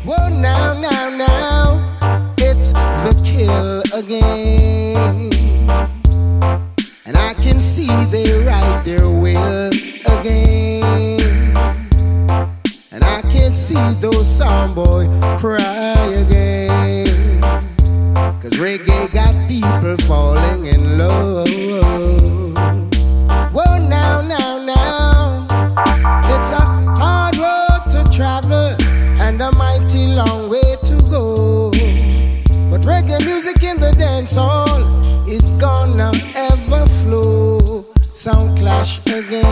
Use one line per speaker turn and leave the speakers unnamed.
Whoa, now, it's the kill again. And I can see they write their will again. And I can see those sound boys cry again. 'Cause reggae got people falling in love. Whoa, now, it's a hard road to travel and a mighty long way to go. But reggae music in the dance hall is gonna ever flow. Sound clash again.